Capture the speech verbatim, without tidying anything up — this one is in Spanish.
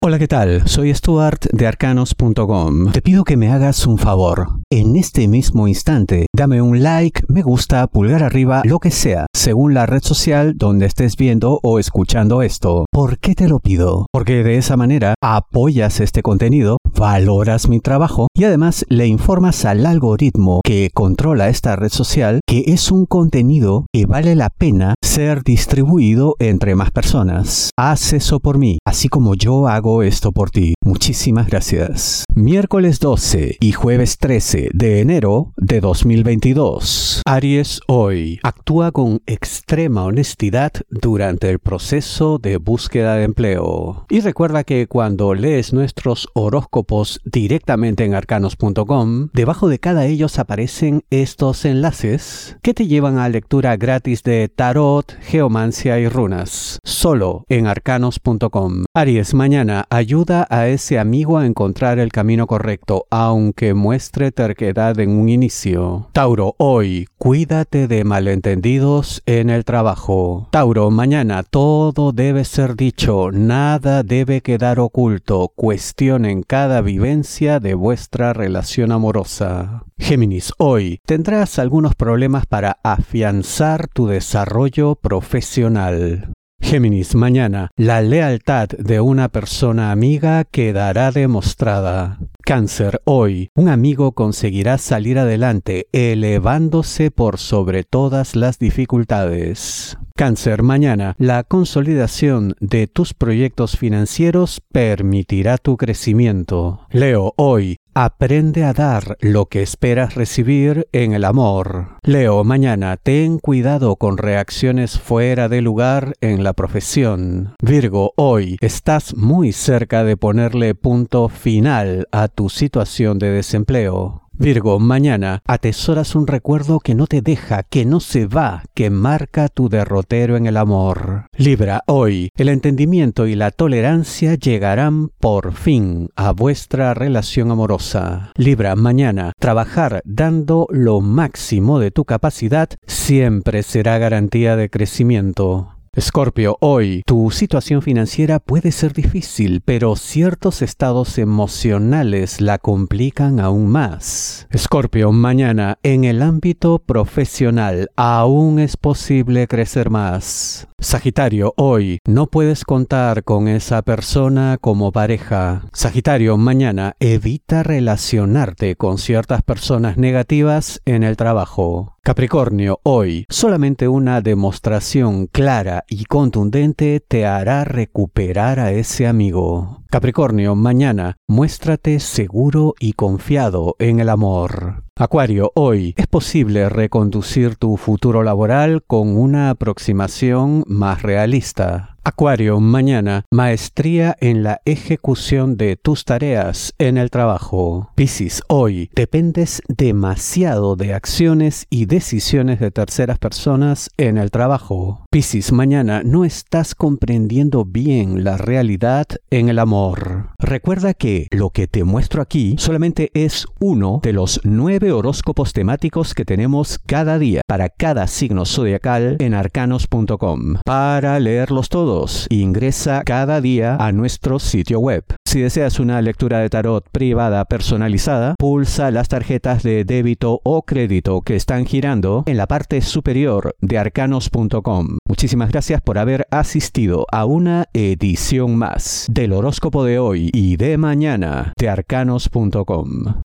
Hola, ¿qué tal? Soy Stuart de arcanos punto com. Te pido que me hagas un favor. En este mismo instante, dame un like, me gusta, pulgar arriba, lo que sea, según la red social donde estés viendo o escuchando esto. ¿Por qué te lo pido? Porque de esa manera apoyas este contenido, valoras mi trabajo y además le informas al algoritmo que controla esta red social que es un contenido que vale la pena ser distribuido entre más personas. Haz eso por mí, así como yo hago esto por ti. Muchísimas gracias. Miércoles doce y jueves trece de enero de dos mil veintidós. Aries hoy. Actúa con extrema honestidad durante el proceso de búsqueda de empleo. Y recuerda que cuando lees nuestros horóscopos directamente en arcanos punto com, debajo de cada ellos aparecen estos enlaces que te llevan a lectura gratis de tarot, geomancia y runas. Solo en arcanos punto com. Aries, mañana ayuda a ese amigo a encontrar el camino correcto, aunque muestre terquedad en un inicio. Tauro, hoy, cuídate de malentendidos en el trabajo. Tauro, mañana todo debe ser dicho, nada debe quedar oculto. Cuestionen cada vivencia de vuestra relación amorosa. Géminis, hoy tendrás algunos problemas para afianzar tu desarrollo profesional. Géminis, mañana, la lealtad de una persona amiga quedará demostrada. Cáncer, hoy, un amigo conseguirá salir adelante, elevándose por sobre todas las dificultades. Cáncer, mañana, la consolidación de tus proyectos financieros permitirá tu crecimiento. Leo, hoy, aprende a dar lo que esperas recibir en el amor. Leo, mañana, ten cuidado con reacciones fuera de lugar en la profesión. Virgo, hoy, estás muy cerca de ponerle punto final a tu situación de desempleo. Virgo, mañana atesoras un recuerdo que no te deja, que no se va, que marca tu derrotero en el amor. Libra, hoy, el entendimiento y la tolerancia llegarán por fin a vuestra relación amorosa. Libra, mañana, trabajar dando lo máximo de tu capacidad siempre será garantía de crecimiento. Escorpio, hoy, tu situación financiera puede ser difícil, pero ciertos estados emocionales la complican aún más. Escorpio, mañana, en el ámbito profesional, aún es posible crecer más. Sagitario, hoy, no puedes contar con esa persona como pareja. Sagitario, mañana, evita relacionarte con ciertas personas negativas en el trabajo. Capricornio, hoy, solamente una demostración clara y contundente te hará recuperar a ese amigo. Capricornio, mañana, muéstrate seguro y confiado en el amor. Acuario, hoy, es posible reconducir tu futuro laboral con una aproximación más realista. Acuario, mañana, maestría en la ejecución de tus tareas en el trabajo. Piscis, hoy, dependes demasiado de acciones y decisiones de terceras personas en el trabajo. Piscis, mañana, no estás comprendiendo bien la realidad en el amor. Recuerda que lo que te muestro aquí solamente es uno de los nueve horóscopos temáticos que tenemos cada día para cada signo zodiacal en arcanos punto com. Para leerlos todos, ingresa cada día a nuestro sitio web. Si deseas una lectura de tarot privada personalizada, pulsa las tarjetas de débito o crédito que están girando en la parte superior de arcanos punto com. Muchísimas gracias por haber asistido a una edición más del horóscopo de hoy y de mañana de arcanos punto com.